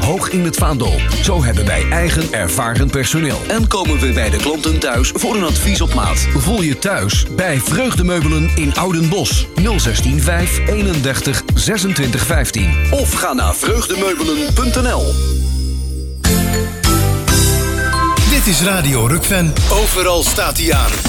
hoog in het vaandel. Zo hebben wij eigen ervaren personeel. En komen we bij de klanten thuis voor een advies op maat. Voel je thuis bij Vreugdemeubelen in Oudenbosch. 016 5 31 26 15. Of ga naar vreugdemeubelen.nl. Dit is Radio Rukven. Overal staat hij aan.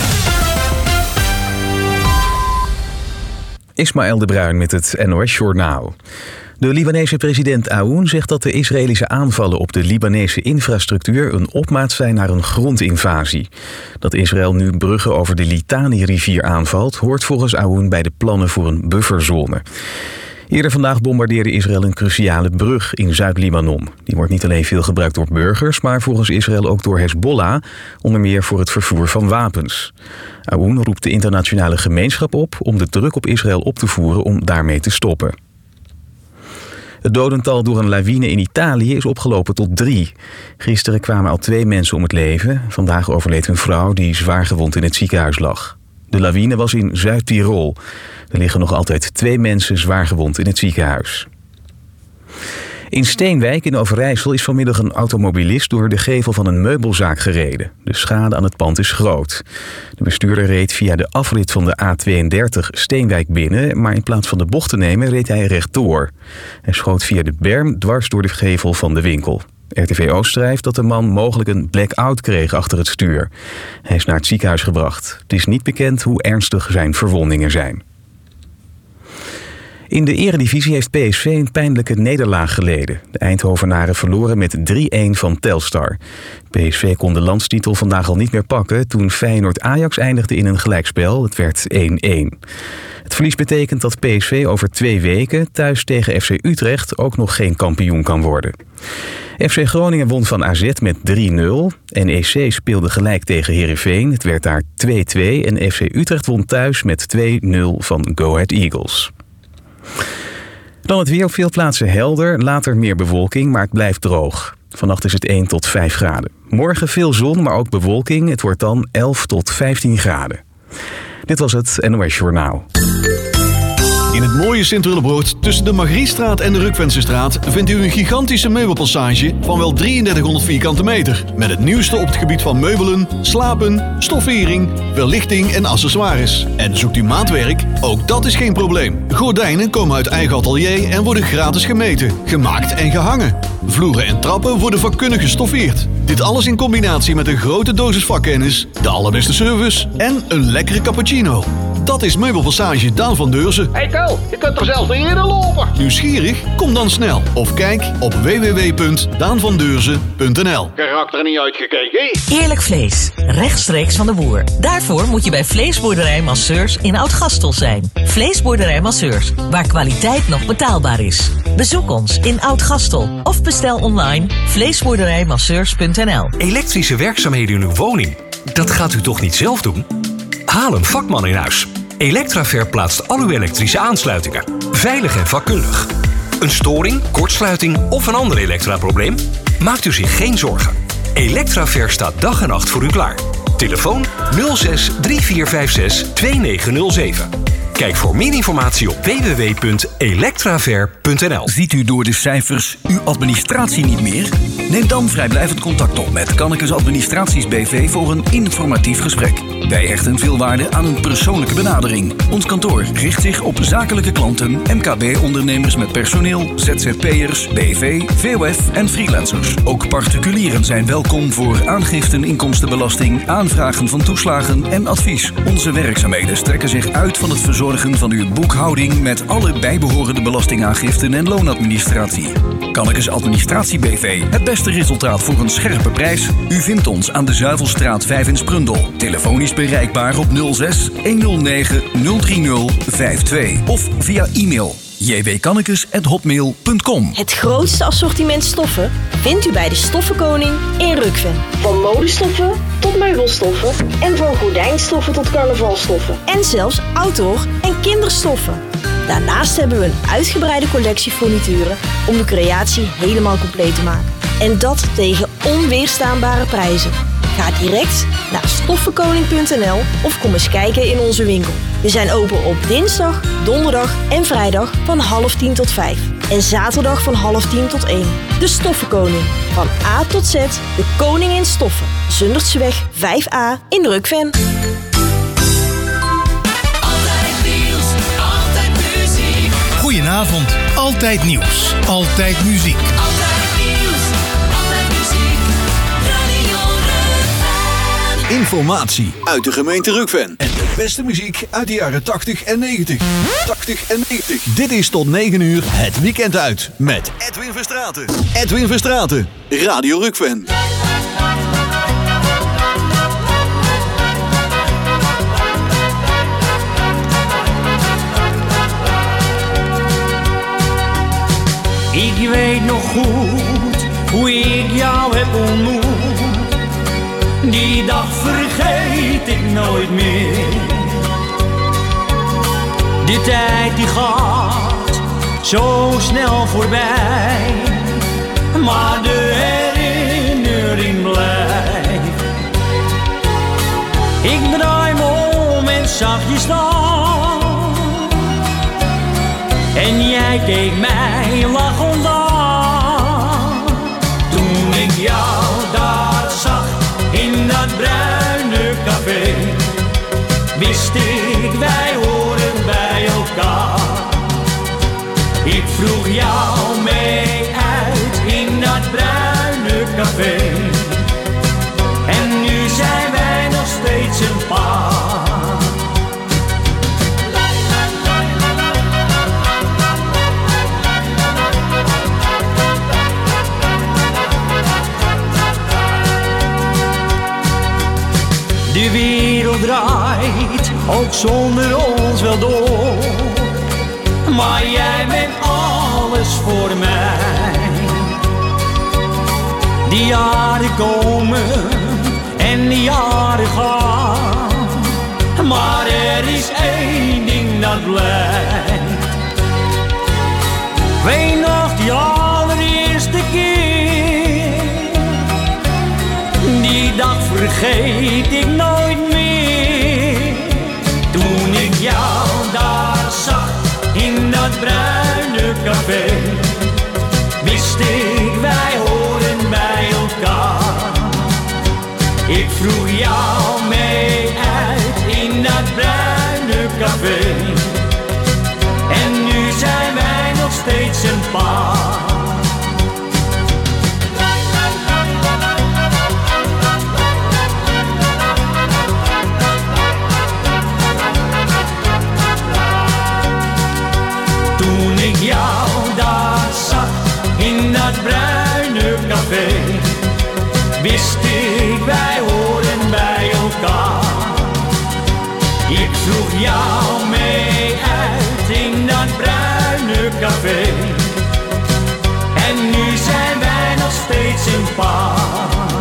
Ismaël de Bruin met het NOS-journaal. De Libanese president Aoun zegt dat de Israëlische aanvallen op de Libanese infrastructuur een opmaat zijn naar een grondinvasie. Dat Israël nu bruggen over de Litani-rivier aanvalt, hoort volgens Aoun bij de plannen voor een bufferzone. Eerder vandaag bombardeerde Israël een cruciale brug in Zuid-Libanon. Die wordt niet alleen veel gebruikt door burgers, maar volgens Israël ook door Hezbollah, onder meer voor het vervoer van wapens. Aoun roept de internationale gemeenschap op om de druk op Israël op te voeren om daarmee te stoppen. Het dodental door een lawine in Italië is opgelopen tot 3. Gisteren kwamen al 2 mensen om het leven. Vandaag overleed een vrouw die zwaargewond in het ziekenhuis lag. De lawine was in Zuid-Tirol. Er liggen nog altijd 2 mensen zwaargewond in het ziekenhuis. In Steenwijk in Overijssel is vanmiddag een automobilist door de gevel van een meubelzaak gereden. De schade aan het pand is groot. De bestuurder reed via de afrit van de A32 Steenwijk binnen, maar in plaats van de bocht te nemen reed hij rechtdoor. Hij schoot via de berm dwars door de gevel van de winkel. RTV Oost schrijft dat de man mogelijk een blackout kreeg achter het stuur. Hij is naar het ziekenhuis gebracht. Het is niet bekend hoe ernstig zijn verwondingen zijn. In de eredivisie heeft PSV een pijnlijke nederlaag geleden. De Eindhovenaren verloren met 3-1 van Telstar. PSV kon de landstitel vandaag al niet meer pakken toen Feyenoord-Ajax eindigde in een gelijkspel. Het werd 1-1. Het verlies betekent dat PSV over 2 weken thuis tegen FC Utrecht ook nog geen kampioen kan worden. FC Groningen won van AZ met 3-0. NEC speelde gelijk tegen Heerenveen. Het werd daar 2-2 en FC Utrecht won thuis met 2-0 van Go Ahead Eagles. Dan het weer, op veel plaatsen helder, later meer bewolking, maar het blijft droog. Vannacht is het 1 tot 5 graden. Morgen veel zon, maar ook bewolking. Het wordt dan 11 tot 15 graden. Dit was het NOS Journaal. In het mooie Sint-Willebroord, tussen de Margriestraat en de Rukvensenstraat, vindt u een gigantische meubelpassage van wel 3300 vierkante meter. Met het nieuwste op het gebied van meubelen, slapen, stoffering, verlichting en accessoires. En zoekt u maatwerk? Ook dat is geen probleem. Gordijnen komen uit eigen atelier en worden gratis gemeten, gemaakt en gehangen. Vloeren en trappen worden vakkundig gestoffeerd. Dit alles in combinatie met een grote dosis vakkennis, de allerbeste service en een lekkere cappuccino. Dat is Meubelpassage Daan van Deurzen. Hey Ko, je kunt er zelfs niet in lopen. Nieuwsgierig? Kom dan snel. Of kijk op www.daanvandeurzen.nl. Karakter niet uitgekeken. Eerlijk vlees, rechtstreeks van de boer. Daarvoor moet je bij Vleesboerderij Masseurs in Oud-Gastel zijn. Vleesboerderij Masseurs, waar kwaliteit nog betaalbaar is. Bezoek ons in Oud-Gastel of bestel online vleesboerderijmasseurs.nl. Elektrische werkzaamheden in uw woning, dat gaat u toch niet zelf doen? Haal een vakman in huis. Electraver plaatst al uw elektrische aansluitingen. Veilig en vakkundig. Een storing, kortsluiting of een ander elektraprobleem? Maakt u zich geen zorgen. Electraver staat dag en nacht voor u klaar. Telefoon 06 3456 2907. Kijk voor meer informatie op www.electraver.nl. Ziet u door de cijfers uw administratie niet meer? Neem dan vrijblijvend contact op met Kannekes Administraties BV voor een informatief gesprek. Wij hechten veel waarde aan een persoonlijke benadering. Ons kantoor richt zich op zakelijke klanten, MKB-ondernemers met personeel, ZZP'ers, BV, VOF en freelancers. Ook particulieren zijn welkom voor aangiften inkomstenbelasting, aanvragen van toeslagen en advies. Onze werkzaamheden strekken zich uit van het verzorgen van uw boekhouding met alle bijbehorende belastingaangiften en loonadministratie. Kannekes Administratie BV. Het beste resultaat voor een scherpe prijs. U vindt ons aan de Zuivelstraat 5 in Sprundel. Telefonisch bereikbaar op 06 109 030 52 of via e-mail jwkannekes@hotmail.com. Het grootste assortiment stoffen vindt u bij de Stoffenkoning in Rukven. Van modestoffen tot meubelstoffen en van gordijnstoffen tot carnavalstoffen. En zelfs outdoor en kinderstoffen. Daarnaast hebben we een uitgebreide collectie furnituren om de creatie helemaal compleet te maken. En dat tegen onweerstaanbare prijzen. Ga direct naar stoffenkoning.nl of kom eens kijken in onze winkel. We zijn open op dinsdag, donderdag en vrijdag van 9:30 tot 5. En zaterdag van 9:30 tot 1. De Stoffenkoning. Van A tot Z, de koning in stoffen. Zundertseweg 5A in Rukven. Goedenavond. Altijd nieuws. Altijd muziek. Altijd nieuws. Altijd muziek. Radio Rukven. Informatie uit de gemeente Rukven. En de beste muziek uit de jaren 80 en 90. 80 en 90. Dit is tot 9 uur het weekend uit met Edwin Verstraeten. Edwin Verstraeten. Radio Rukven. Ik weet nog goed hoe ik jou heb ontmoet. Die dag vergeet ik nooit meer. De tijd die gaat zo snel voorbij, maar de herinnering blijft. Ik draai me om en zag je staan. En jij keek mij lachend aan. Toen ik jou daar zag in dat bruine café, wist ik wij horen bij elkaar. Ik vroeg jou mee uit in dat bruine café. En nu zijn wij nog steeds een paar. De wereld draait ook zonder ons wel door, maar jij bent alles voor mij. Die jaren komen en die jaren gaan, maar er is één ding dat blijft. Weet nog die allereerste keer, die dag vergeet ik nooit meer. Toen ik jou daar zag in dat bruine café, wist ik wij horen bij elkaar. Ik vroeg jou mee uit in dat bruine café. En nu zijn wij nog steeds een paar. In dat bruine café wist ik wij horen bij elkaar. Ik vroeg jou mee uit in dat bruine café. En nu zijn wij nog steeds een paar.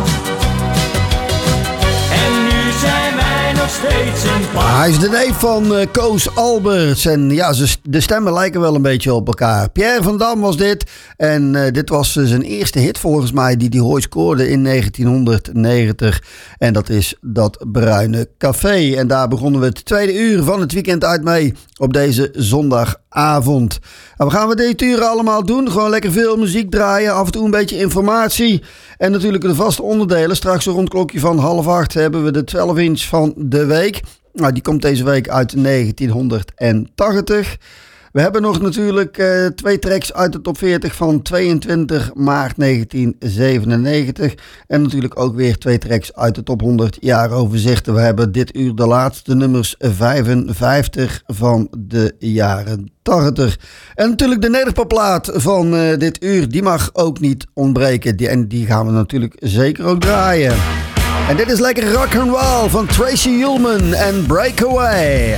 En nu zijn wij nog steeds een paar. Hij is de neef van Koos Alberts. En ja, de stemmen lijken wel een beetje op elkaar. Pierre van Dam was dit. En dit was zijn eerste hit volgens mij die hij ooit scoorde in 1990. En dat is dat bruine café. En daar begonnen we het tweede uur van het weekend uit mee op deze zondagavond. En wat gaan we dit uur allemaal doen? Gewoon lekker veel muziek draaien. Af en toe een beetje informatie. En natuurlijk de vaste onderdelen. Straks rond klokje van 7:30 hebben we de 12-inch van de week. Nou, die komt deze week uit 1980. We hebben nog natuurlijk 2 tracks uit de top 40 van 22 maart 1997. En natuurlijk ook weer 2 tracks uit de top 100 jaaroverzichten. We hebben dit uur de laatste nummers 55 van de jaren 80. En natuurlijk de nederpopplaat van dit uur, die mag ook niet ontbreken. En die gaan we natuurlijk zeker ook draaien. En dit is lekker rock and roll van Tracy Ullman en Breakaway.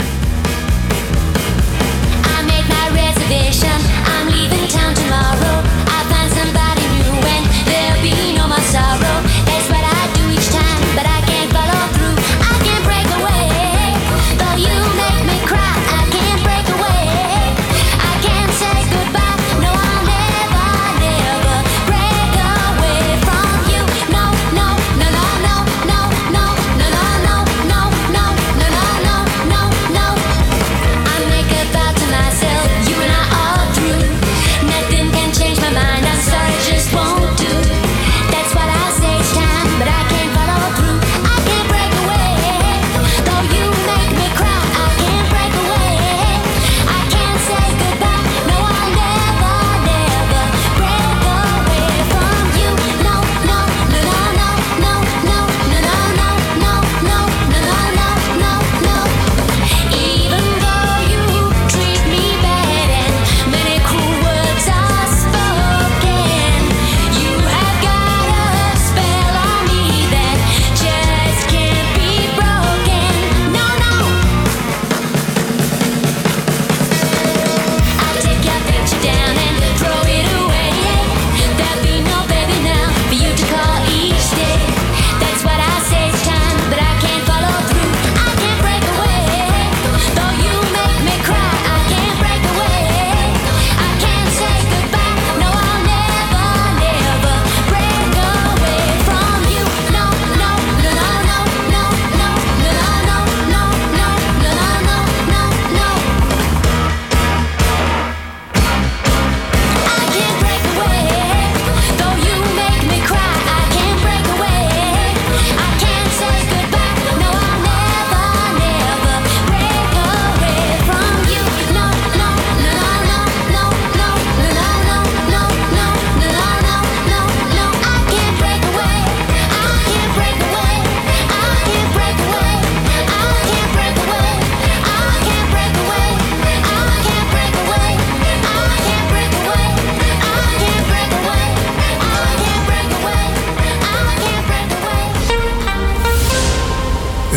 I'm leaving town tomorrow. I find somebody new and there'll be no more sorrow. That's what I do each time, but I can't follow through. I can't break away, though you make me cry. I can't break away. I can't say goodbye. No, I'll never, never break away from you. No, no, no, no, no, no, no, no, no, no, no, no, no, no, no, no. I make a vow to myself. You and I are through.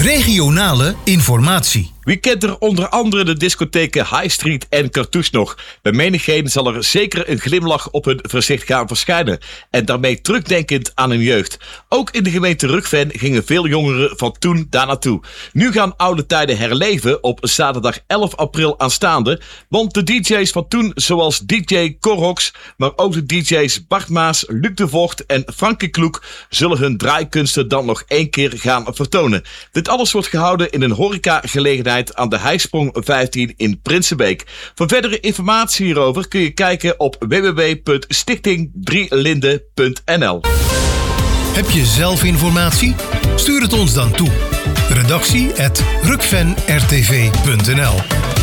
Regionale informatie. Wie kent er onder andere de discotheken High Street en Cartouche nog? Bij menigeen zal er zeker een glimlach op hun gezicht gaan verschijnen. En daarmee terugdenkend aan hun jeugd. Ook in de gemeente Rukven gingen veel jongeren van toen daar naartoe. Nu gaan oude tijden herleven op zaterdag 11 april aanstaande. Want de DJ's van toen, zoals DJ Corox, maar ook de DJ's Bart Maas, Luc de Vocht en Frankie Kloek, zullen hun draaikunsten dan nog 1 keer gaan vertonen. Dit alles wordt gehouden in een horecagelegenheid aan de Heisprong 15 in Prinsenbeek. Voor verdere informatie hierover kun je kijken op www.stichting3linde.nl. Heb je zelf informatie? Stuur het ons dan toe. Redactie@rukvenrtv.nl.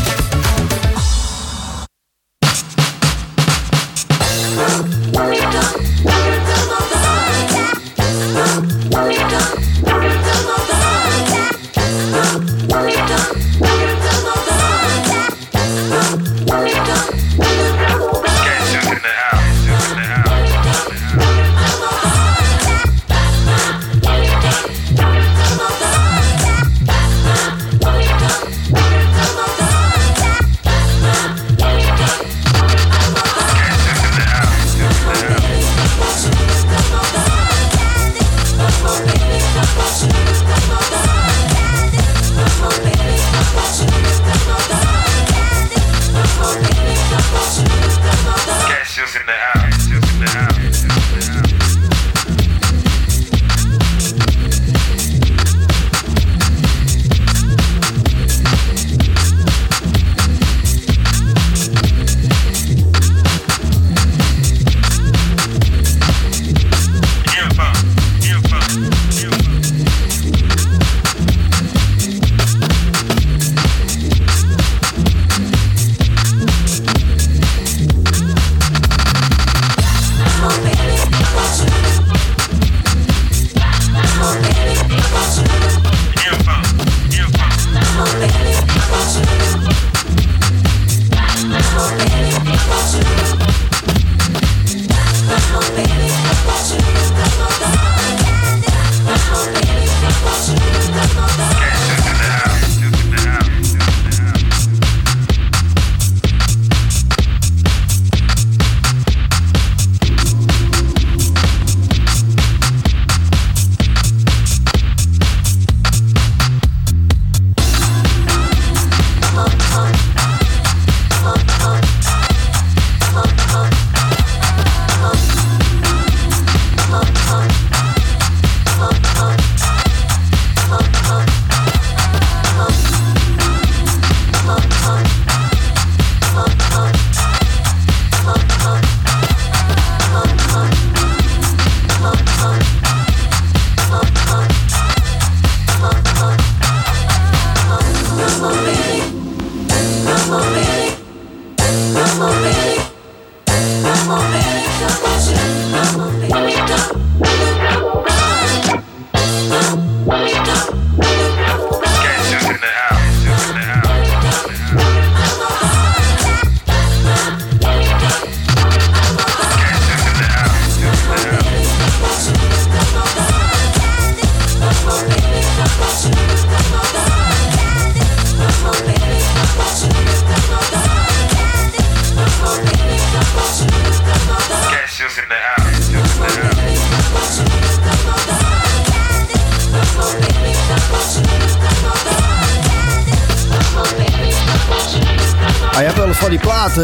Je hebt wel eens van die platen.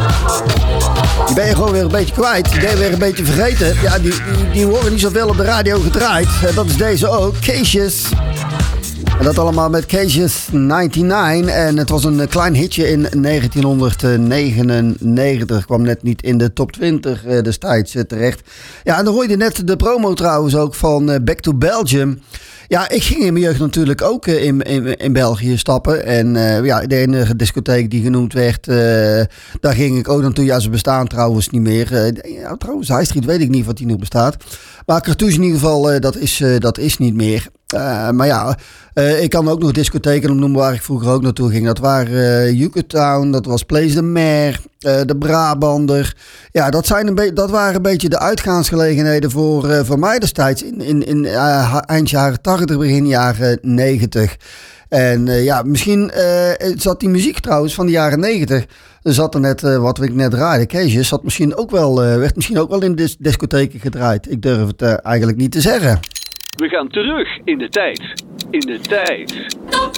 Die ben je gewoon weer een beetje kwijt. Die ben je weer een beetje vergeten. Ja, die worden niet zoveel op de radio gedraaid. En dat is deze ook. Cassius. En dat allemaal met Cassius 99. En het was een klein hitje in 1999. Kwam net niet in de top 20 destijds terecht. Ja, en dan hoorde je net de promo trouwens ook van Back to Belgium. Ja, ik ging in mijn jeugd natuurlijk ook in België stappen. En de enige discotheek die genoemd werd, daar ging ik ook naartoe. Ja, ze bestaan trouwens niet meer. Trouwens, High Street weet ik niet wat die nu bestaat. Maar Cartouche in ieder geval, dat is niet meer. Maar ja, ik kan ook nog discotheken opnoemen waar ik vroeger ook naartoe ging. Dat waren Yucatown, dat was Place de Mer, de Brabander. Ja, dat waren een beetje de uitgaansgelegenheden voor mij destijds in eind jaren 80, begin jaren 90. En misschien zat die muziek trouwens van de jaren 90. Er zat er net, wat ik net draaide, Keesjes, werd misschien ook wel in de discotheken gedraaid. Ik durf het eigenlijk niet te zeggen. We gaan terug in de tijd. Top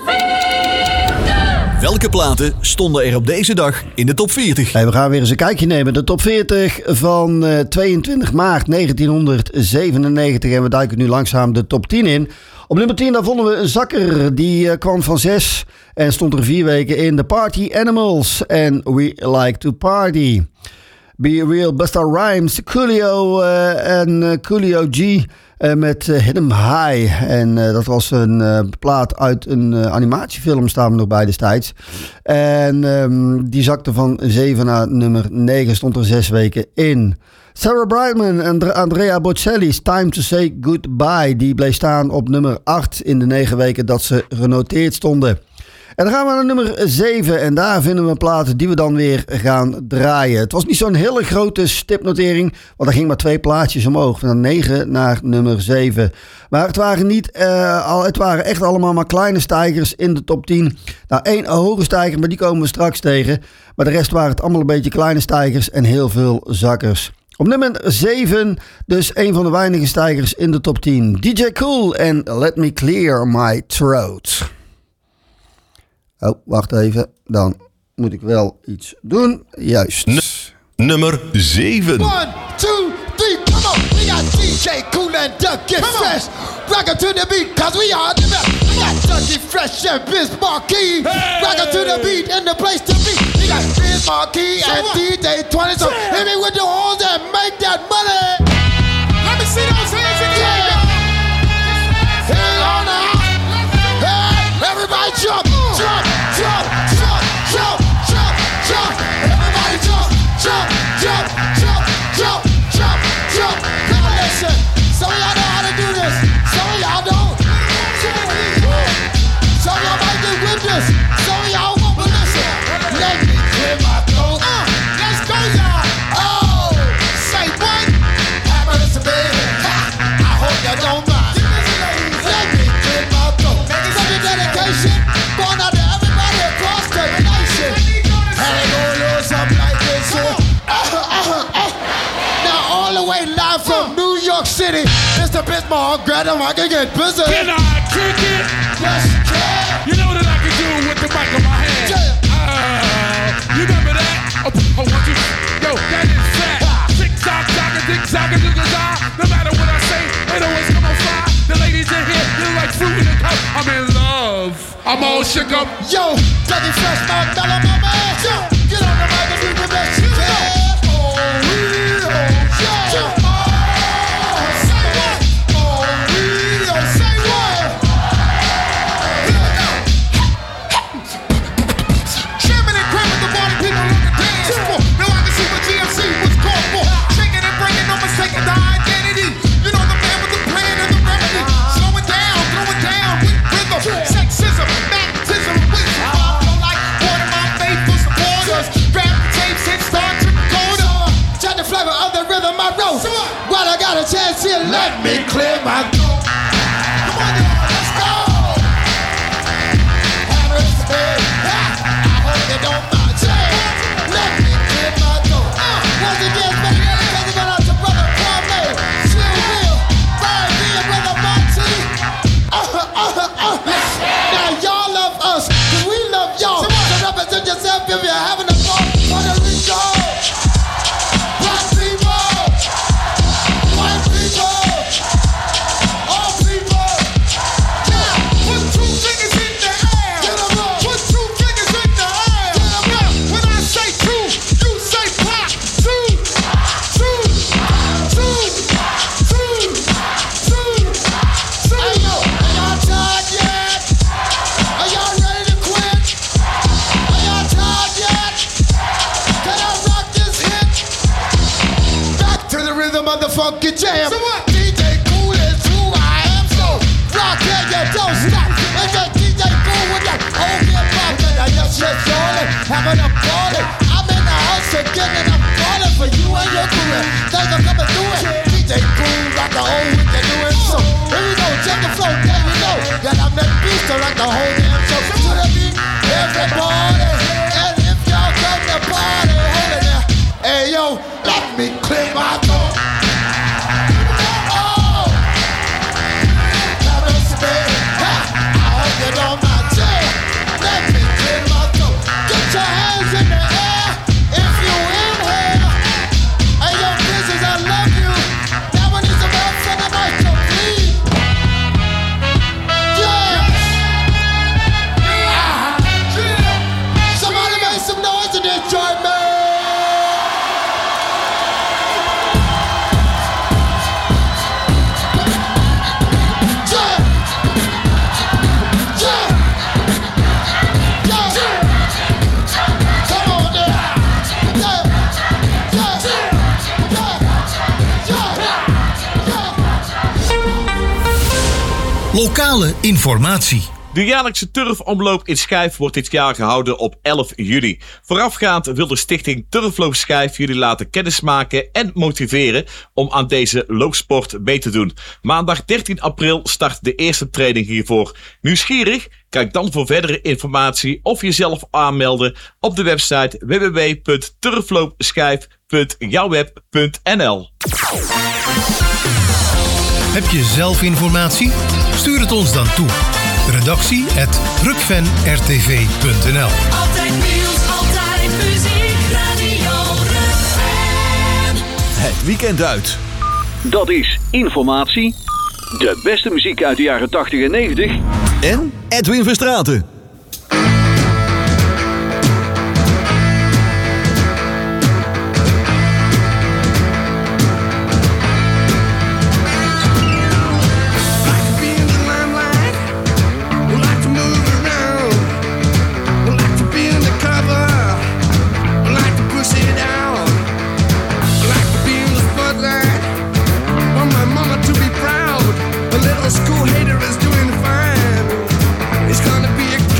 40! Welke platen stonden er op deze dag in de top 40? Hey, we gaan weer eens een kijkje nemen. De top 40 van 22 maart 1997. En we duiken nu langzaam de top 10 in. Op nummer 10 daar vonden we een zakker. Die kwam van 6 en stond er 4 weken in. The Party Animals en We Like to Party. Be Real, Busta Rhymes, Coolio en Coolio G met Hit 'em High. En dat was een plaat uit een animatiefilm, staan we nog bij destijds. En die zakte van 7 naar nummer 9, stond er 6 weken in. Sarah Brightman en Andrea Bocelli's Time to Say Goodbye. Die bleef staan op nummer 8 in de 9 weken dat ze genoteerd stonden. En dan gaan we naar nummer 7 en daar vinden we een plaat die we dan weer gaan draaien. Het was niet zo'n hele grote stipnotering, want er ging maar 2 plaatjes omhoog. Van 9 naar nummer 7. Maar het waren echt allemaal maar kleine stijgers in de top 10. Nou, 1 hoge stijger, maar die komen we straks tegen. Maar de rest waren het allemaal een beetje kleine stijgers en heel veel zakkers. Op nummer 7, dus een van de weinige stijgers in de top 10. DJ Kool en Let Me Clear My Throat. Oh, wacht even. Dan moet ik wel iets doen. Juist. Nummer 7. 1, 2, 3, come on. We got DJ Kool and Duck Get Fresh. Rock it to the beat, cause we are the best. We got Ducky Fresh and Biz Marquee. Rock it to the beat and the place to be. We got Biz Marquee and DJ 20. So hit me with the horns and make that money. Let me see those hands again. Hang on now. Hey, everybody jump. Jump, jump, jump, jump, jump, jump. Everybody jump, jump, jump, jump, jump, jump, jump. Now listen, some of y'all know how to do this. Some of y'all don't. Some of y'all might get with this. Some of y'all won't, but listen. Let me clear my throat. Let's go, y'all. Oh, say what? Happiness to me. I hope you don't mind. Let me clear my throat. Such a dedication. Born out to everybody across the nation. And they gon' lose something like this. Now all the way live from New York City, Mr. Bismarck, grab him, I can get busy. Can I kick it? Yes, you can. You know that I can do with the mic in my hand. You remember that? Oh, what you? Yo, that is fat. Tick-tock, tick-tock, tick-tock. No matter what I say, it always come on fly. The ladies in here, they like fruit in the cup. I'm in love. I'm all shook up. Yo, Dougie Fresh, my mellow, my man. Yo, get on the mic and do the best you can. Oh, yeah. Oh, say what? Oh, yeah. Say what? Here we go. Jamming and cramming the body, people on the dance floor. Now I can see what GMC was called for. Shaking and breaking, no mistaking the identity. You know the man with the plan and the remedy. Slow it down, throw it down with rhythm. Sexism, magnetism, wisdom. I feel like one of my faithful supporters. Grab the tapes and start to record them. Check the flavor of the rhythm I wrote. While I got a chance here, let me clear my throat. Come on, y'all, let's go. Hammers, hey, I hope you don't mind. Let me clear my throat. Once again, baby, because it went out to Brother Kwame, Chill Will, Brian B, and Brother Monty. Now y'all love us, cause we love y'all. So represent yourself if you're having a ball. Puerto Rico, black people, white people, all people. Yeah, put 2 fingers in the air. Get 'em up. Put 2 fingers in the air. Get 'em up. When I say 2, you say pop. 2, 2, 2, 2, 2, 2. Hey yo, are y'all tired yet? Are y'all ready to quit? Are y'all tired yet? Can I rock this hit? Back to the rhythm of the funky jam. So what? DJ Kool is who I am. So rock it, shit surely, having a party. I'm in the house again and I'm calling for you and your crew. Things are coming through it. DJ Cool rock the whole week they're doing so. Here we go, check the flow, there we know that I'm that beast to rock the whole damn show. To the beat, everybody, and if y'all come to party, hold it there. Hey yo, let me clear my throat. Oh, have a spin. I'll get on my chair. Let me clear my throat. Get your hands in the air if you in here. Hey yo, business, I love you. That one is about for the mic, so please. Yeah. Somebody make some noise in this joint, man. Lokale informatie. De jaarlijkse turfomloop in Schijf wordt dit jaar gehouden op 11 juli. Voorafgaand wil de stichting Turfloop Schijf jullie laten kennismaken en motiveren om aan deze loopsport mee te doen. Maandag 13 april start de eerste training hiervoor. Nieuwsgierig? Kijk dan voor verdere informatie of jezelf aanmelden op de website www.turfloopschijf.jouweb.nl. Heb je zelf informatie? Stuur het ons dan toe. redactie@rukvenrtv.nl. Altijd nieuws, altijd muziek, Radio Rukven. Het weekend uit. Dat is informatie, de beste muziek uit de jaren 80 en 90... en Edwin Verstraeten. School hater is doing fine. It's gonna be a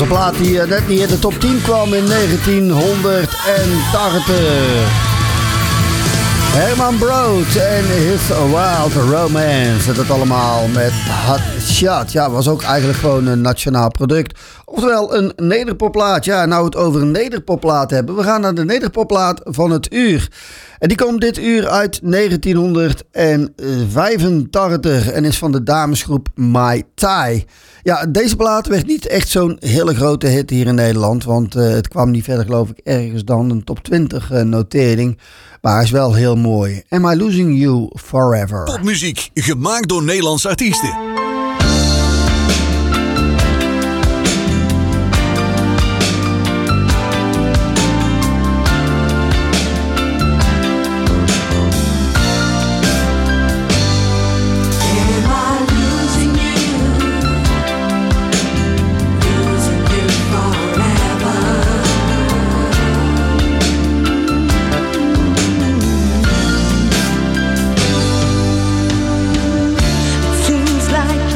plaat die net niet in de top 10 kwam in 1980. Herman Brood en His Wild Romance. Dat allemaal met Hot Shot. Ja, was ook eigenlijk gewoon een nationaal product. Oftewel een nederpopplaat. Ja, nou het over een nederpopplaat hebben. We gaan naar de nederpopplaat van het uur. En die komt dit uur uit 1985 en is van de damesgroep Mai Tai. Ja, deze plaat werd niet echt zo'n hele grote hit hier in Nederland. Want het kwam niet verder, geloof ik, ergens dan een top 20 notering. Maar hij is wel heel mooi. Am I Losing You Forever? Popmuziek, gemaakt door Nederlandse artiesten. Seems like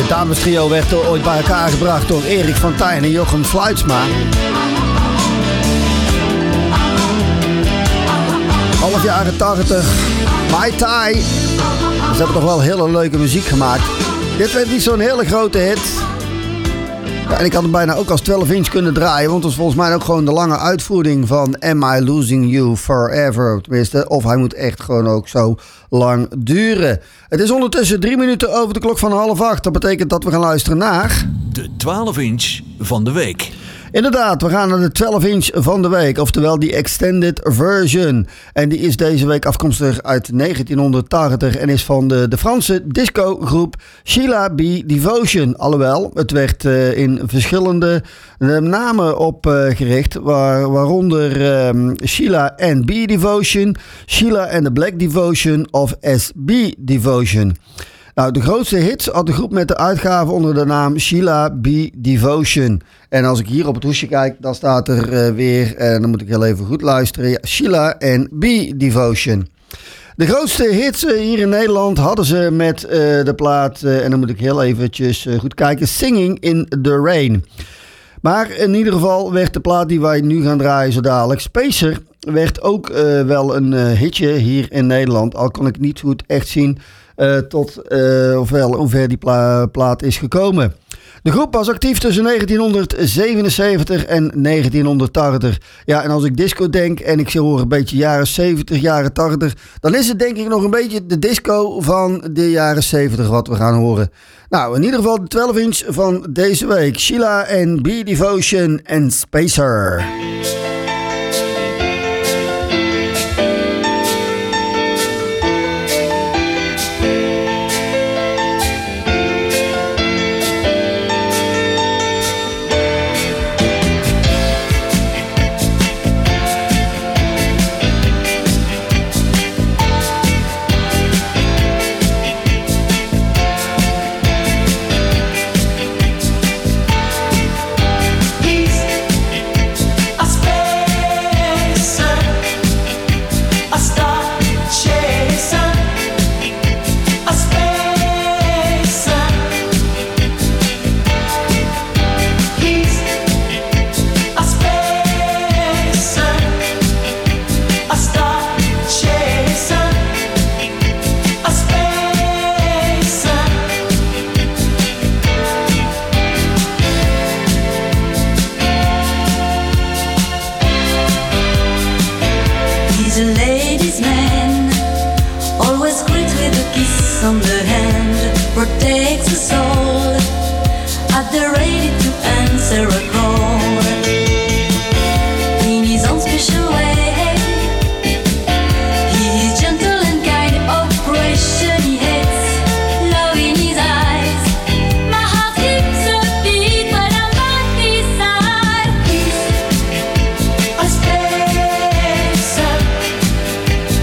damestrio werd ooit bij elkaar gebracht door Erik van Tijn en Jochem Fluitsma. Half jaren 80, Mai Tai. Ze hebben toch wel hele leuke muziek gemaakt. Dit werd niet zo'n hele grote hit. Ja, en ik had hem bijna ook als 12-inch kunnen draaien. Want het was volgens mij ook gewoon de lange uitvoering van Am I Losing You Forever. Tenminste, of hij moet echt gewoon ook zo lang duren. Het is ondertussen 3 minuten over de klok van 7:30. Dat betekent dat we gaan luisteren naar... De 12-inch van de week. Inderdaad, we gaan naar de 12-inch van de week, oftewel die extended version. En die is deze week afkomstig uit 1980 en is van de Franse discogroep Sheila B. Devotion. Alhoewel, het werd in verschillende namen opgericht, waaronder Sheila and B. Devotion, Sheila and the Black Devotion of SB Devotion. Nou, de grootste hits had de groep met de uitgave onder de naam Sheila B. Devotion. En als ik hier op het hoesje kijk, dan staat er weer, en dan moet ik heel even goed luisteren, Sheila and B. Devotion. De grootste hits hier in Nederland hadden ze met de plaat, en dan moet ik heel eventjes goed kijken, Singing in the Rain. Maar in ieder geval werd de plaat die wij nu gaan draaien zo dadelijk, Spacer, werd ook wel een hitje hier in Nederland. Al kon ik niet goed echt zien hoe ver die plaat is gekomen. De groep was actief tussen 1977 en 1980. Ja, en als ik disco denk en ik hoor een beetje jaren 70, jaren 80... dan is het denk ik nog een beetje de disco van de jaren 70 wat we gaan horen. Nou, in ieder geval de 12-inch van deze week. Sheila and B. Devotion en Spacer.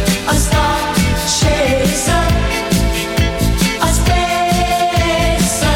Spacer.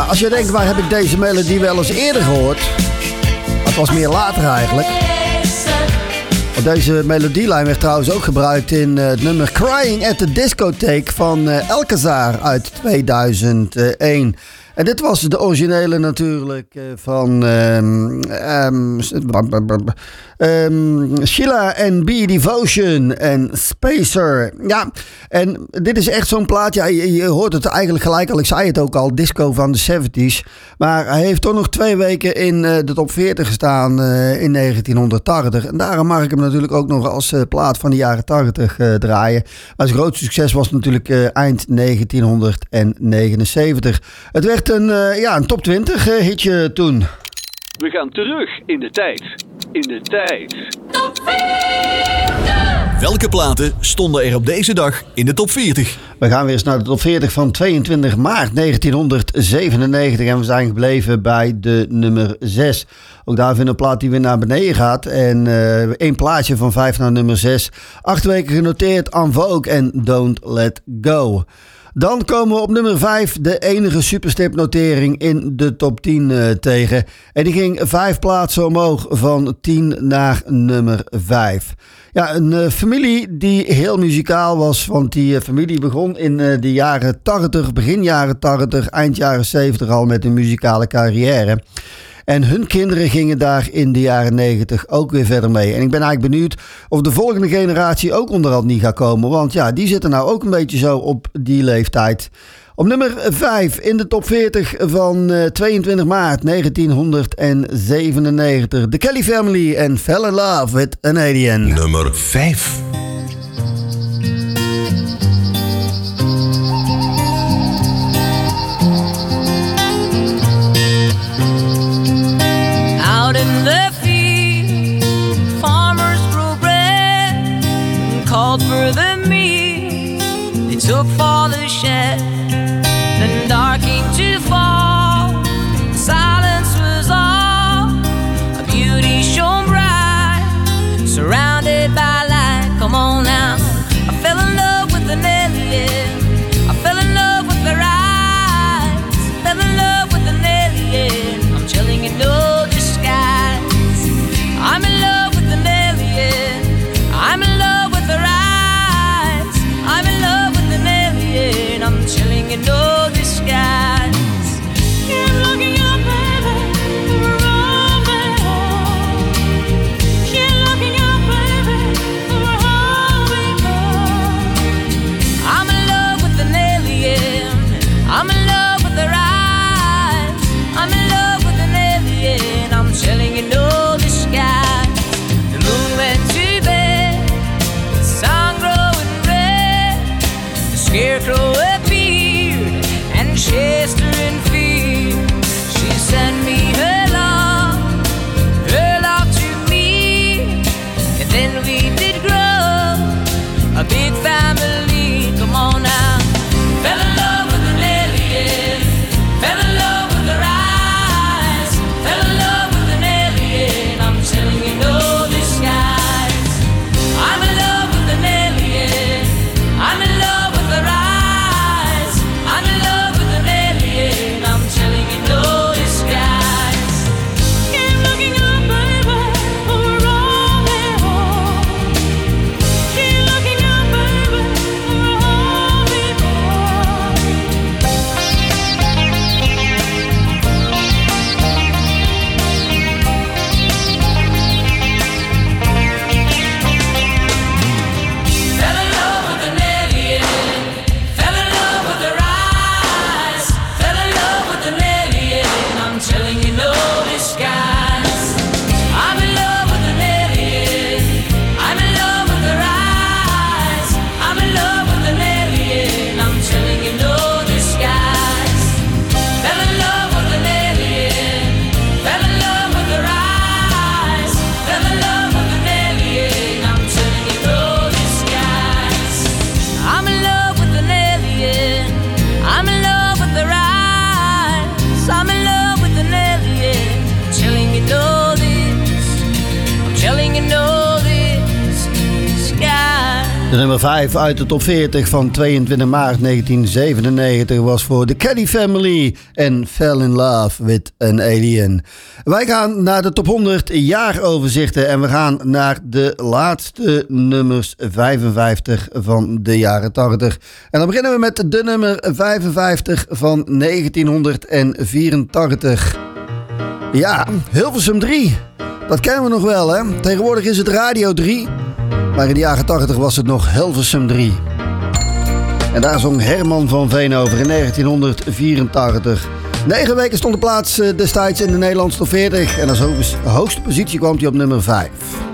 als je denkt, waar heb ik deze melodie wel eens eerder gehoord? Het was meer later eigenlijk. Deze melodielijn werd trouwens ook gebruikt in het nummer Crying at the Discotheque van Alcazar uit 2001. En dit was de originele natuurlijk van Sheila and B Devotion en Spacer. Ja, en dit is echt zo'n plaat. Ja, je hoort het eigenlijk gelijk al. Ik zei het ook al, disco van de 70s. Maar hij heeft toch nog 2 weken in de top 40 gestaan in 1980. En daarom mag ik hem natuurlijk ook nog als plaat van de jaren 80 draaien. Maar zijn grootste succes was natuurlijk eind 1979. Het werd een top 20 hitje toen. We gaan terug in de tijd. Welke platen stonden er op deze dag in de top 40? We gaan weer eens naar de top 40 van 22 maart 1997 en we zijn gebleven bij de nummer 6. Ook daar vinden we een plaat die weer naar beneden gaat en 1 plaatje van 5 naar nummer 6. 8 weken genoteerd En Vogue en Don't Let Go. Dan komen we op nummer 5, de enige superstipnotering in de top 10 tegen. En die ging 5 plaatsen omhoog van 10 naar nummer 5. Ja, een familie die heel muzikaal was, want die familie begon in de jaren 80, begin jaren 80, eind jaren 70 al met een muzikale carrière. En hun kinderen gingen daar in de jaren 90 ook weer verder mee. En ik ben eigenlijk benieuwd of de volgende generatie ook onderhand niet gaat komen. Want ja, die zitten nou ook een beetje zo op die leeftijd. Op nummer 5 in de top 40 van 22 maart 1997. The Kelly Family en Fell in Love with an Alien. Nummer 5. Out in the field, farmers grow bread and called for the meat. They took for the shed, then dark came to fall. Silence was all, a beauty shone bright, surrounded by light. Come on. De nummer 5 uit de top 40 van 22 maart 1997 was voor de Kelly Family en Fell in Love with an Alien. Wij gaan naar de top 100 jaaroverzichten en we gaan naar de laatste nummers 55 van de jaren 80. En dan beginnen we met de nummer 55 van 1984. Ja, Hilversum 3. Dat kennen we nog wel, hè? Tegenwoordig is het Radio 3. Maar in de jaren 80 was het nog Hilversum 3. En daar zong Herman van Veen over in 1984. 9 weken stond de plaats destijds in de Nederlandse top 40. En als hoogste positie kwam hij op nummer 5.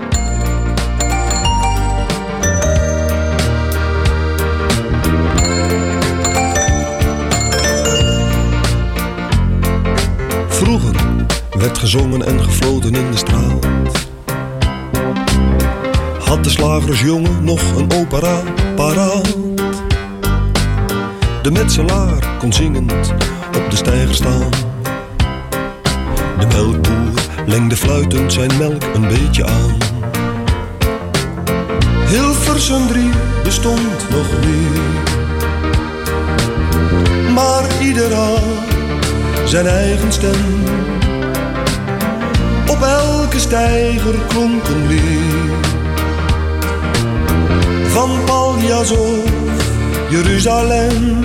Vroeger werd gezongen en gefloten in de straat. Had de slagersjongen nog een opera paraat. De metselaar kon zingend op de steiger staan. De melkboer lengde fluitend zijn melk een beetje aan. Hilversum 3 bestond nog niet, maar ieder had zijn eigen stem. Op elke steiger klonk een lied. Van Paljas of Jeruzalem.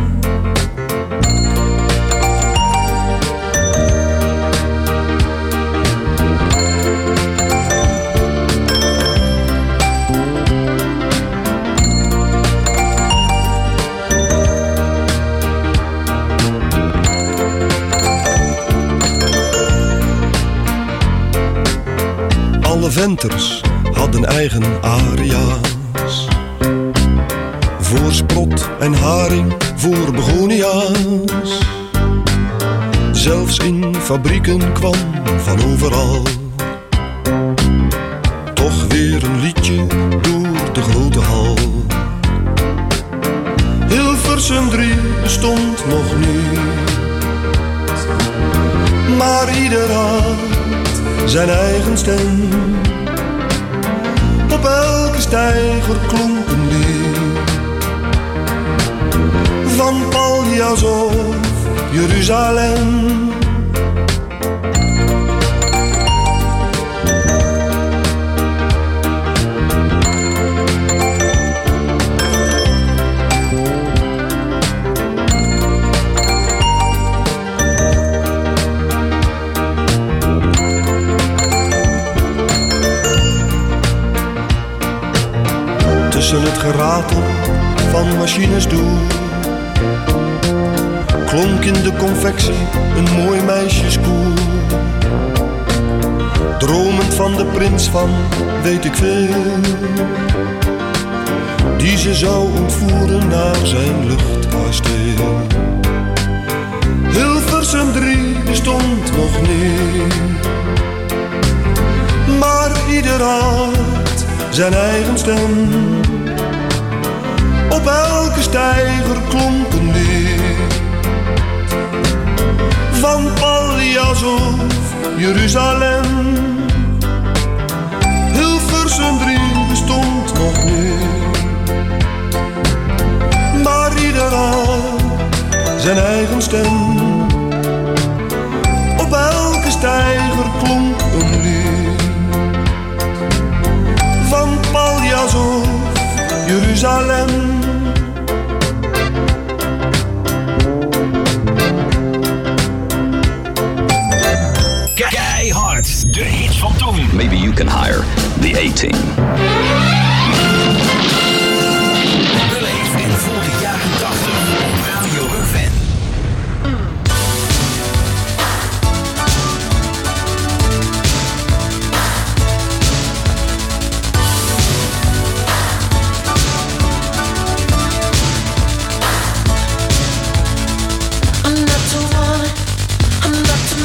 Alle venters hadden eigen aria's. Voor sprot en haring, voor begonia's. Zelfs in fabrieken kwam van overal toch weer een liedje door de grote hal. Hilversum 3 bestond nog niet, maar ieder had zijn eigen stem. Op elke steiger klonk een lied. Van Paljas of Jeruzalem. Tussen het geratel van machines door klonk in de confectie een mooi meisjeskoor. Dromend van de prins van weet ik veel, die ze zou ontvoeren naar zijn luchtkasteel. Hilversum 3 bestond nog niet, maar ieder had zijn eigen stem. Op elke steiger klonk een lied. Van Paljas of Jeruzalem. Hilversum 3 bestond nog niet, maar ieder had zijn eigen stem. Op elke steiger klonk een lied. Van Paljas of Jeruzalem. Keihard, de hits van toen. Maybe you can hire the A-Team. Beleef en volg de jaren 80 op Radio Rugven.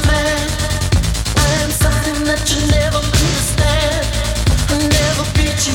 That you never understand. I never beat you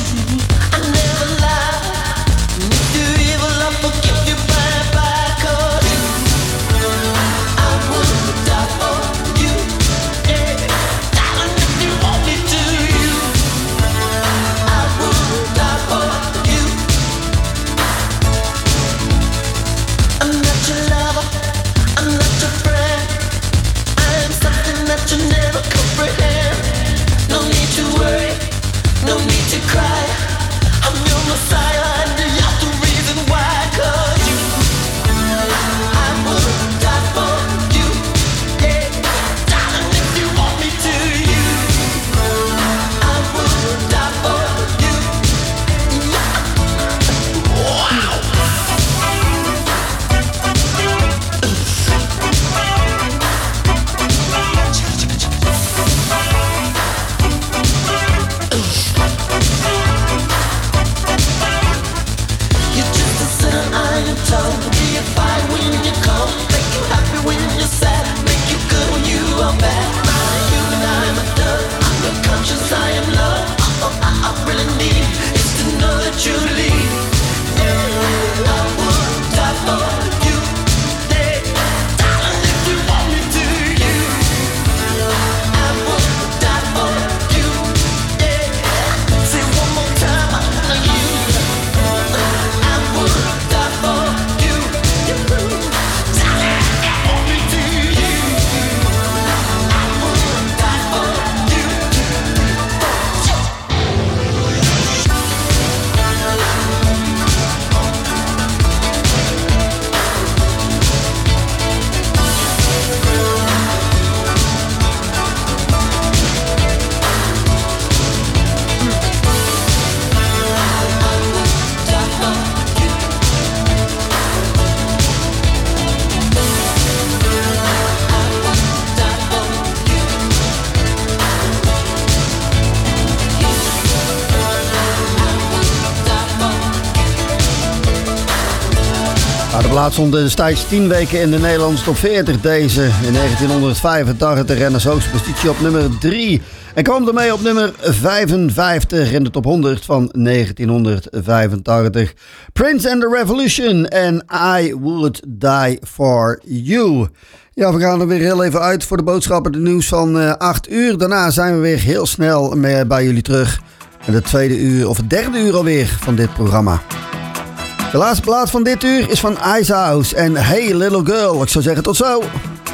plaats stond destijds 10 weken in de Nederlandse top 40. Deze in 1985 en als hoogste positie op nummer 3. En kwam ermee op nummer 55 in de top 100 van 1985. Prince and the Revolution en I Would Die For You. Ja, we gaan er weer heel even uit voor de boodschappen, de nieuws van 8 uur. Daarna zijn we weer heel snel bij jullie terug. En het derde uur alweer van dit programma. De laatste plaat van dit uur is van Icehouse en Hey Little Girl. Ik zou zeggen tot zo.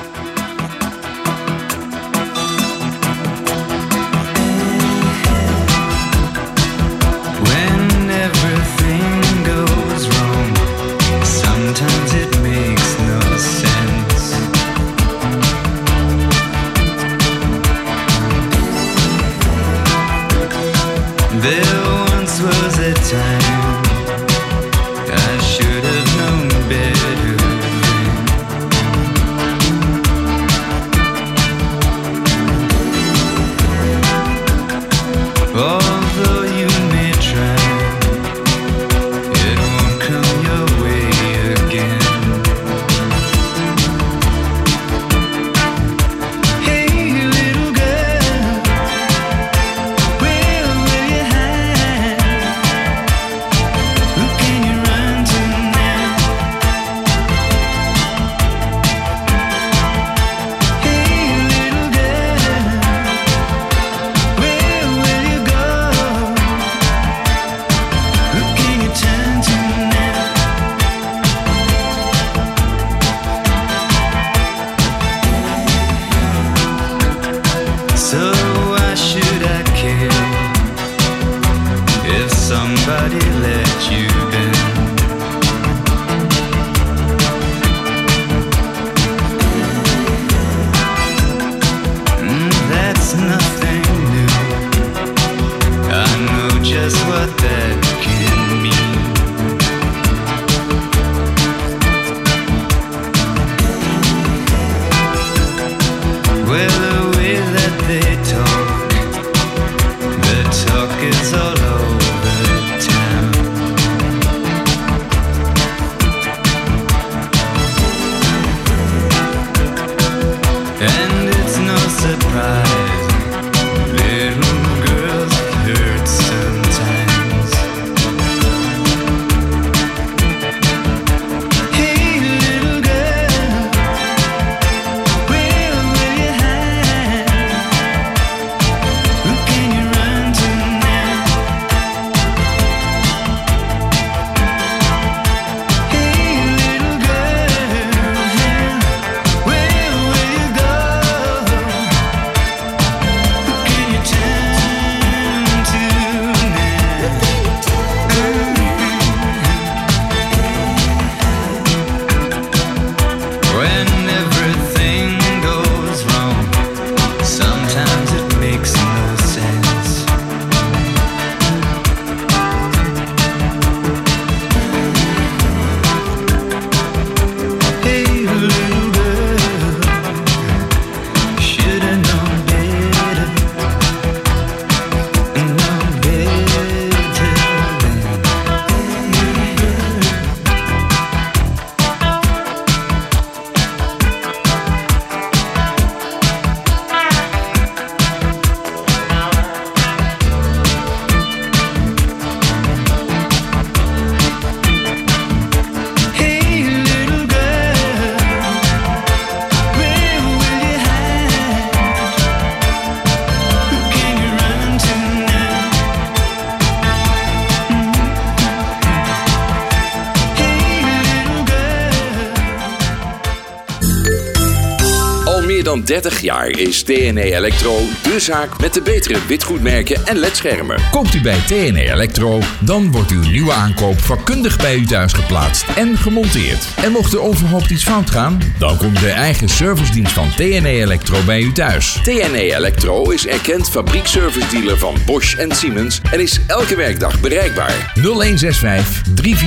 Dan 30 jaar is TNE Electro de zaak met de betere witgoedmerken en ledschermen. Koopt u bij TNE Electro, dan wordt uw nieuwe aankoop vakkundig bij u thuis geplaatst en gemonteerd. En mocht er onverhoopt iets fout gaan, dan komt de eigen servicedienst van TNE Electro bij u thuis. TNE Electro is erkend fabriekservice-dealer van Bosch en Siemens en is elke werkdag bereikbaar. 0165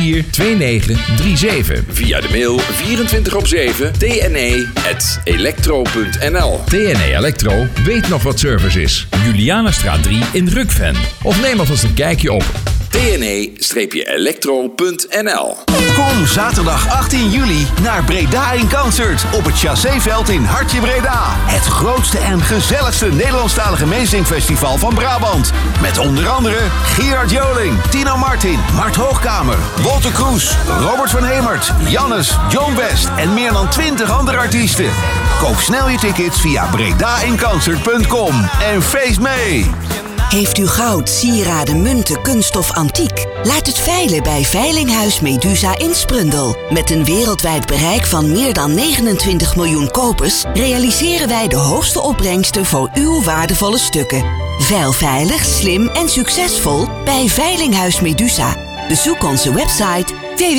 342937. Via de mail 24/7 tne@electro.nl. TNE Electro weet nog wat service is. Julianastraat 3 in Rukven. Of neem alvast een kijkje op tne-electro.nl. Kom zaterdag 18 juli naar Breda in Concert op het Chasséveld in Hartje Breda. Het grootste en gezelligste Nederlandstalige meezingfestival van Brabant. Met onder andere Gerard Joling, Tino Martin, Mart Hoogkamer, Wolter Kroes, Robert van Hemert, Jannes, John West en meer dan 20 andere artiesten. Koop snel je tickets via bredainconcert.com en feest mee! Heeft u goud, sieraden, munten, kunststof, antiek? Laat het veilen bij Veilinghuis Medusa in Sprundel. Met een wereldwijd bereik van meer dan 29 miljoen kopers realiseren wij de hoogste opbrengsten voor uw waardevolle stukken. Veil veilig, slim en succesvol bij Veilinghuis Medusa. Bezoek onze website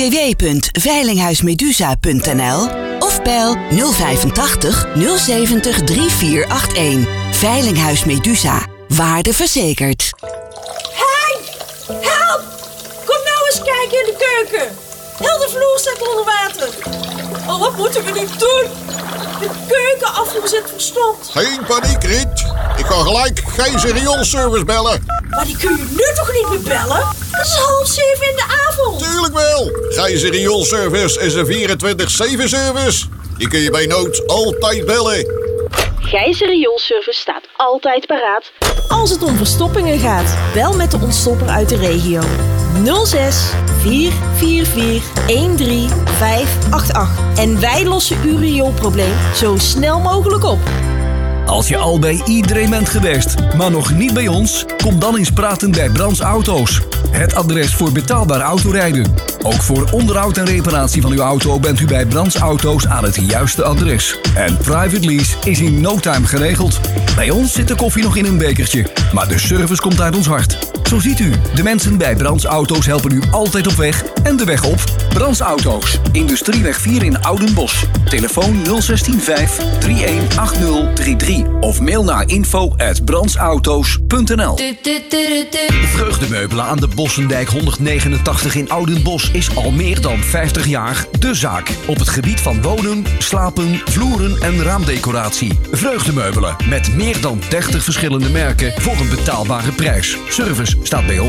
www.veilinghuismedusa.nl of bel 085 070 3481. Veilinghuis Medusa. Waarde verzekerd. Hey! Help! Kom nou eens kijken in de keuken. Heel de vloer staat onder water. Oh, wat moeten we nu doen? De keukenafvoer zit verstomd. Geen paniek, Riet. Ik ga gelijk Gijzer Rioolservice bellen. Maar die kun je nu toch niet meer bellen? Het is 6:30 in de avond. Tuurlijk wel. Gijzer Rioolservice is een 24/7 service. Die kun je bij nood altijd bellen. Gijzer Rioolservice staat altijd paraat als het om verstoppingen gaat. Bel met de ontstopper uit de regio. 06 444 13588. En wij lossen uw rioolprobleem zo snel mogelijk op. Als je al bij iedereen bent geweest, maar nog niet bij ons, kom dan eens praten bij Brands Auto's. Het adres voor betaalbaar autorijden. Ook voor onderhoud en reparatie van uw auto bent u bij Brands Auto's aan het juiste adres. En private lease is in no time geregeld. Bij ons zit de koffie nog in een bekertje, maar de service komt uit ons hart. Zo ziet u, de mensen bij Brands Auto's helpen u altijd op weg en de weg op. Brands Auto's, Industrieweg 4 in Oudenbosch. Telefoon 016 318033 of mail naar info@brandsauto's.nl. Vreugdemeubelen aan de Bossendijk 189 in Oudenbosch is al meer dan 50 jaar de zaak. Op het gebied van wonen, slapen, vloeren en raamdecoratie. Vreugdemeubelen met meer dan 30 verschillende merken voor een betaalbare prijs. Service staat bij ons